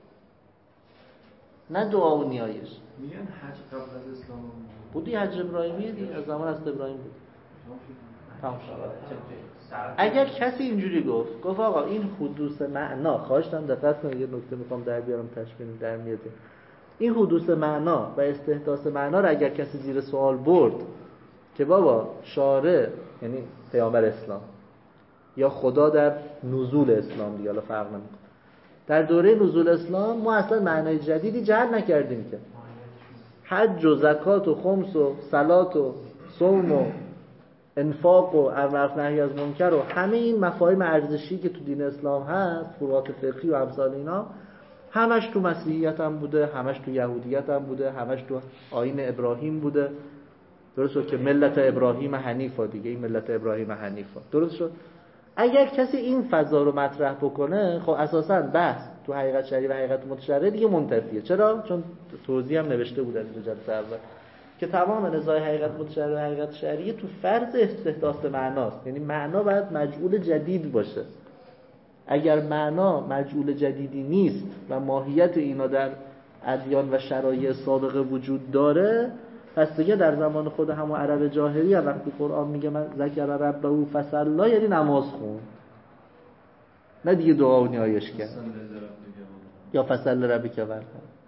نه دعا و نیایش. میگن حج قبل از اسلام بودی، حج ابراهیمی دی از زمان از ابراهیم بود. تمام شد. اگر کسی اینجوری گفت گفت آقا این حدوث معنا، خواهشتم دقت کنید یه نکته میخوام در بیارم تشبیه در میاد، این حدوث معنا و استحداث معنا رو اگر کسی زیر سوال برد که بابا شارع یعنی پیامبر اسلام یا خدا در نزول اسلام دیگه، حالا فرق نمیکنه، در دوره نزول اسلام ما اصلا معنای جدیدی جعل نکردیم که حج و زکات و خمس و صلات و صوم و انفاق و امر معروف نهی از منکر و همه این مفاهیم ارزشی که تو دین اسلام هست، فروعات فقهی و امثال اینا، همش تو مسیحیت هم بوده، همش تو یهودیت هم بوده، همش تو آیین ابراهیم بوده. درست شد که ملت ابراهیم حنیفا دیگه، این ملت ابراهیم حنیفا. درست شد. اگر کسی این فضا رو مطرح بکنه، خب اساساً بحث تو حقیقت شرعی و حقیقت متشرع دیگه منتفیه. چرا؟ چون توضیح هم نوشته بود در جلسه اول که تمام نزاع حقیقت متشرع و حقیقت شرعی تو فرض استحداث معناست. یعنی معنا باید مجعول جدید باشه. اگر معنا مجعول جدیدی نیست و ماهیت اینا در ادیان و شرایع سابقه وجود داره، پس دیگه در زمان خود همون عرب جاهلی هم وقتی قرآن میگه من ذکر ربه فصلا، یعنی نماز خون، نه دیگه دعا و نیایش کرد یا فصل ربک ورحم.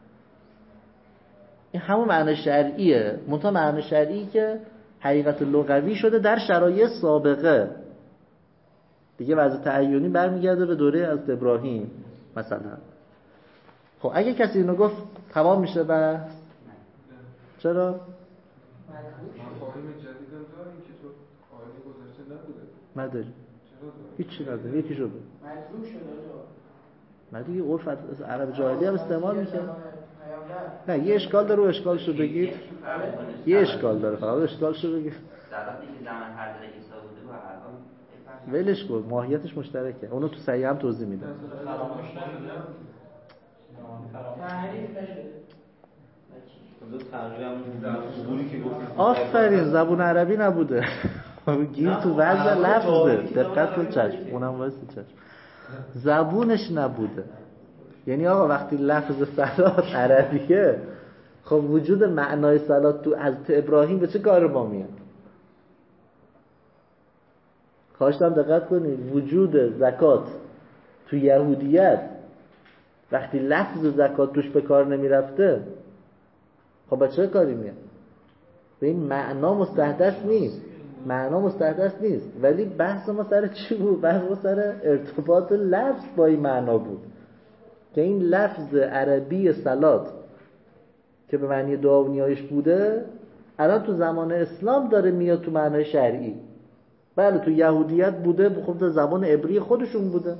این همون معنی شرعیه، منتها معنی شرعی که حقیقت لغوی شده در شرایع سابقه. دیگه وضع تعیینی برمیگرده به دوره از ابراهیم مثلا. خب اگه کسی اینو گفت تمام میشه بحث. چرا؟ مفاهیم جدید هم داریم که تو آیه گذشته نبوده. نداریم. هیچی نداریم. یکی شده. مجبور شده. نه دیگه عرف عرب جاهلی هم استعمال میکنه. نه یه اشکال داره و اشکالشو بگید. یه اشکال داره فقط اشکالشو بگید. زبانی که زمان حضرت عیسی بوده و الان ولش کن، ماهیتش مشترکه. اونو تو صحیح هم توضیح میدم. تعریف نشده. آفرین، زبون عربی نبوده. گیر تو وضع لفظه. دقت کن چشم. اونم واسه چشم. زبونش نبوده. یعنی آقا وقتی لفظ صلات عربیه، خب وجود معنای صلات تو از ابراهیم به چه کار ما میاد؟ خواهشتم دقت کنید، وجود زکات تو یهودیت وقتی لفظ زکات توش به کار نمیرفته، خب به چه کاری میاد؟ به این معنا مستحدث نیست. معنا مستحدث نیست، ولی بحث ما سر چی بود؟ بحث ما سر ارتباط لفظ با این معنا بود که این لفظ عربی صلات که به معنی دعا و نیایش بوده، الان تو زمان اسلام داره میاد تو معنای شرعی. بله تو یهودیت بوده، خب زبان عبری خودشون بوده.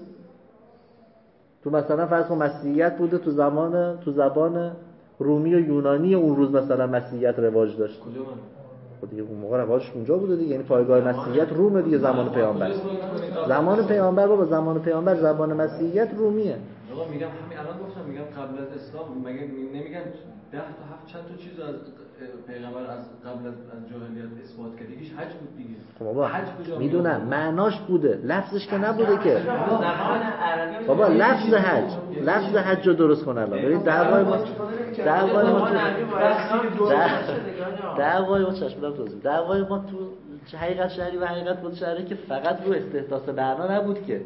تو مثلا فرض کن مسیحیت بوده، تو زمان تو زبان رومی و یونانی اون روز مثلا مسیحیت رواج داشت. کجا من؟ خب دیگه اون موقع رواجش اونجا بوده دیگه، یعنی پایگاه مسیحیت رومه دیگه، زمان پیامبر. زمان پیامبر بابا، زمان پیامبر زبان مسیحیت رومیه. آقا میگم همین الان گفتم، میگم قبل از اسلام مگه نمیگن ده تا هفت چند تا چیز از پیغمبر از قبل از جاهلیت اثبات کرد؟ یکیش حج بود دیگه. خب بابا میدونم معناش بوده، لفظش که نبوده که. زبان عربی بابا لفظ حج، لفظ حج رو درست کن الان. ببین دعوای ما دعوای ما تو دعوای ما چشم دارم توضیح. دعوای ما تو حقیقت شرعی و حقیقت متشرع که فقط رو استحداث معنا نبود که.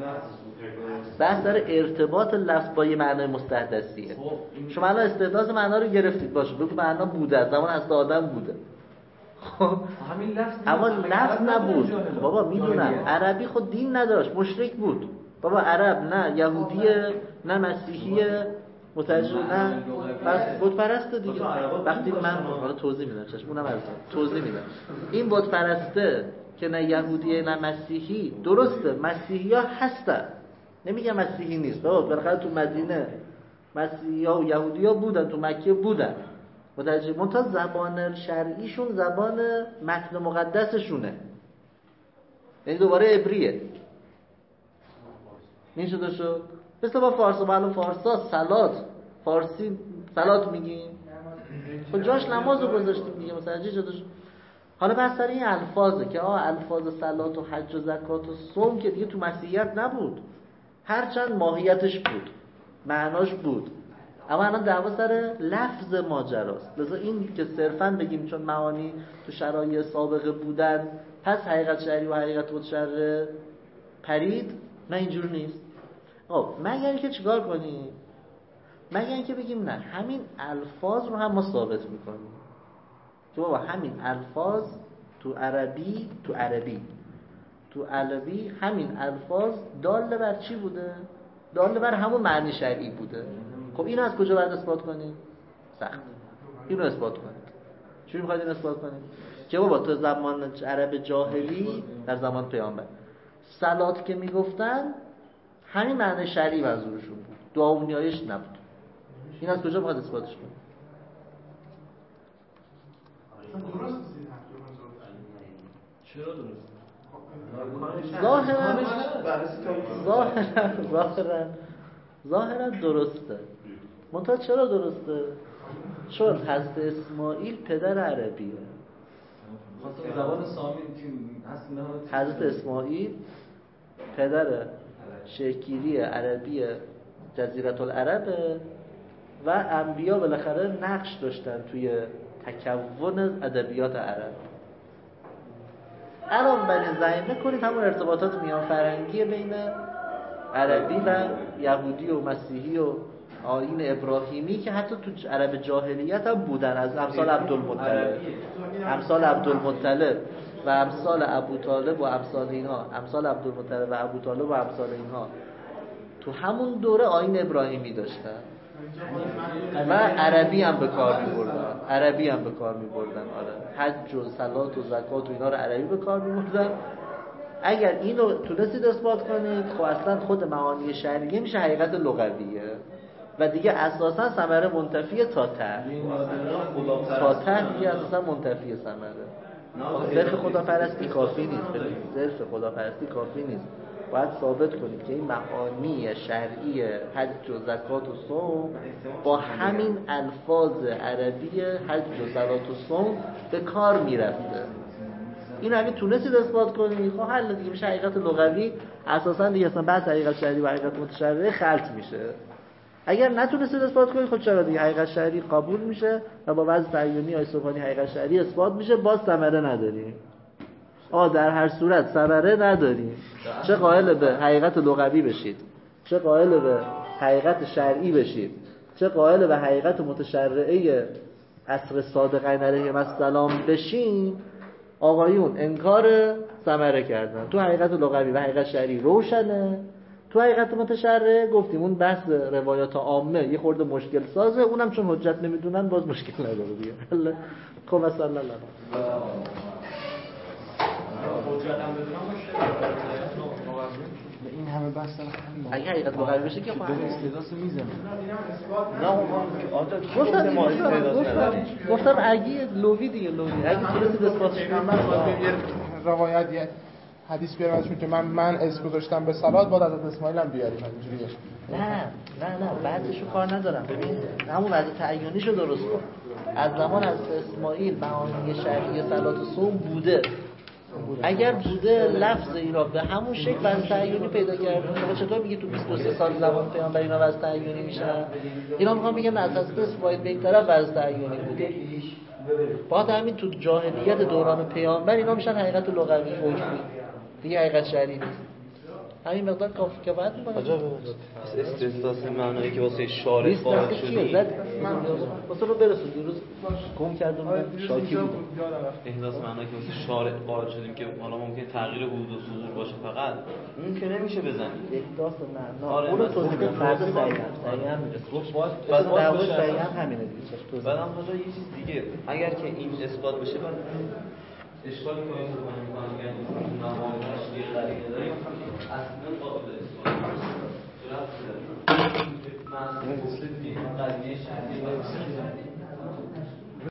بحث در ارتباط لفظ با یه معنای مستحدثیه. شما الان استحداث معنا رو گرفتید، باشه بگو معنا بوده، از زمان هست آدم بوده. خب همین لفظ اما لفظ نبود. بابا میدونم عربی خود دین نداشت، مشرک بود. بابا عرب نه یهودیه نه مسیحیه، متوجه نه بس بت پرسته دیگه. وقتی من حالا توضیح میدم چشم اونم از توضیح میدم. این بت پرسته که نه یهودیه نه مسیحی، درسته مسیحی ها هستن، نمیگم مسیحی نیست. بابا بالاخره تو مدینه مسیحی ها و یهودی ها بودن، تو مکه بودن، متوجه. منتها زبان شرعیشون زبان متن مقدسشونه، یعنی دوباره عبریه. این شده شد مثل با فارسی. با الان فارسا صلات فارسی صلات میگیم، خب جاش نمازو گذاشتیم دیگه، متوجه شده شد. حالا بحث سر این الفاظه که آه الفاظ صلات و حج و زکات و صوم که دیگه تو مسیحیت نبود، هرچند ماهیتش بود، معناش بود، اما الان دعوا سر لفظ ماجراست. لذا این که صرفاً بگیم چون معانی تو شرایع سابقه بودن پس حقیقت شرعی و حقیقت متشرع پرید، نه اینجور نیست. خب مگر اینکه چیکار کنیم؟ مگر اینکه بگیم نه همین الفاظ رو هم ما ثابت میکنیم که بابا همین الفاظ تو عربی تو عربی تو عربی همین الفاظ داله بر چی بوده؟ دال بر همون معنی شرعی بوده. خب اینو از کجا باید اثبات کنیم؟ سخت. اینو اثبات کنید. چی می‌خواید اینو اثبات کنید؟ که بابا تو زمان عرب جاهلی در زمان پیامبر صلات که میگفتن همین معنی شرعی منظورشون بود، دعا و نیایش نبود. این از کجا باید اثباتش کنیم؟ چرا درست؟ ظاهرا ظاهرا ظاهرا ظاهرا درسته. منتها چرا درسته؟ چون حضرت اسماعیل پدر عربیه. زبان سامی حضرت اسماعیل پدر شکلی عربی جزیره العرب و انبیا بالاخره نقش داشتن توی تکون ادبیات عرب. الان برای زعیم کنید همون ارتباطات میان فرنگی بین عربی و یهودی و مسیحی و آیین ابراهیمی که حتی تو عرب جاهلیت هم بودن، از امثال عبدالمطلب امثال عبدالمطلب و امثال ابوطالب و امثال اینها امثال عبدالمطلب و ابوطالب و امثال اینها تو همون دوره آیین ابراهیمی داشتن و عربی هم به کار می‌بردن عربی هم به کار می‌بردن آره حج و صلات و زکات و اینا رو عربی به کار می‌بردن. اگر اینو تونستید اثبات کنید خب اصلا خود معانی شرعیه میشه حقیقت لغویه و دیگه اساسا ثمره منتفیه تا ته تا ته دیگه اساسا منتفیه ثمره. صرف خداپرستی کافی نیست. ببینید صرف خداپرستی کافی نیست، باید ثابت کنید که این معانی شرعی حج و زکات و صوم با همین الفاظ عربی حج و صلات و صوم به کار میرفته. این اگه تونستید اثبات کنید خب حل دیگه میشه حقیقت لغوی. اساسا دیگه اصلا بحث حقیقت شرعی و حقیقت متشرعه خلط میشه. اگر نتونستید اثبات کنید خب چرا دیگه حقیقت شرعی قبول میشه و با وضع تعیینی آیه سبحانی حقیقت شرعی اثبات میشه، باز ثمره نداریم. آ در هر صورت ثمره نداریم. چه قائل به حقیقت لغوی بشید، چه قائل به حقیقت شرعی بشید، چه قائل به حقیقت متشرعه عصر صادقین علیهم السلام بشین، آقایون انکار ثمره کردن. تو حقیقت لغوی و حقیقت شرعی روشنه. تو حقیقت متشرع گفتیم اون بحث روایات عامه یه خورده مشکل سازه، اونم چون حجت نمیدونن باز مشکل نداره دیگه. خب صلی الله علیه حجت هم بدونم مشکل این همه بحث همین اگه حقیقت لغوی بشه که خب استعدادو میزنه. نه گفتم گفتم اگه لوی دیگه لوی اگه تونستید اثباتش کنید من یه روایت حدیث بیارم چون که من من اسم گذاشتم به صلات با حضرت اسماعیل هم بیاریم اینجوریه. نه نه نه بعدشو کار ندارم. ببین همون وضع تعیینیشو درست کن. از زمان حضرت اسماعیل معانی شرعی صلات و صوم بوده. اگر بوده لفظ اینا به همون شکل وضع تعیینی پیدا کرده. شما چطور میگی تو بیست و سه سال زمان پیامبر اینا وضع تعیینی میشن؟ اینا میخوام بگم از حضرت اسماعیل به این طرف وضع تعیینی بوده. بعد همین تو جاهلیت دوران پیامبر اینا میشن حقیقت لغوی حکمی. دیگه حقیقت شرعی نیست. همین مقدار کافی کفایت می‌کنه. آجا استثناء معنایی که واسه شارع قائل شدی من واسه رو برسون دیروز گم کردم شاکی بود. احداث معنایی که واسه شارع قائل شدیم که حالا ممکن تغییر حدود و صدور باشه فقط اون که نمیشه بزنی. احداث معنا اون رو توضیح بدم فردا سعی کنم. سعی هم میرسه. بعد دعوا سعی هم همینه دیگه. بعدم حالا یه چیز دیگه اگر که این اثبات بشه بعد اشکالی که باید می‌کنم که این نمایش یه قریبه داریم اصلا قابل اثبات نیست. چرا؟ من گفته دیگه قضیه شرعی